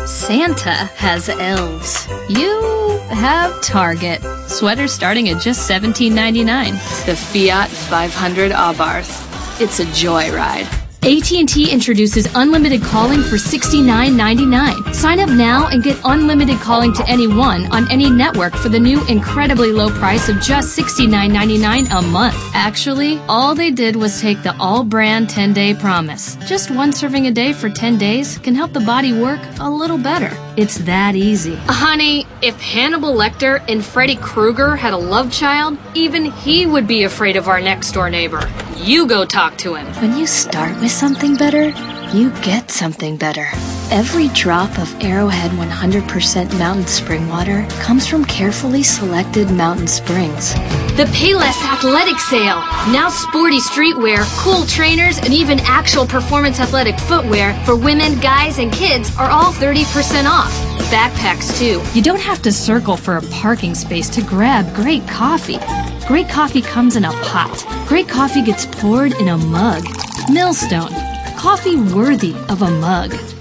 Santa has elves. You have Target. Sweaters starting at just $17.99. The Fiat 500 Abarth. It's a joyride. AT&T introduces unlimited calling for $69.99. Sign up now and get unlimited calling to anyone on any network for the new incredibly low price of just $69.99 a month. Actually, all they did was take the all-brand 10-day promise. Just one serving a day for 10 days can help the body work a little better. It's that easy. Honey, if Hannibal Lecter and Freddy Krueger had a love child, even he would be afraid of our next-door neighbor. You go talk to him. When you start with something better, you get something better. Every drop of Arrowhead 100% mountain spring water comes from carefully selected mountain springs. The Payless Athletic Sale. Now sporty streetwear, cool trainers, and even actual performance athletic footwear for women, guys, and kids are all 30% off. Backpacks, too. You don't have to circle for a parking space to grab great coffee. Great coffee comes in a pot. Great coffee gets poured in a mug. Millstone. Coffee worthy of a mug.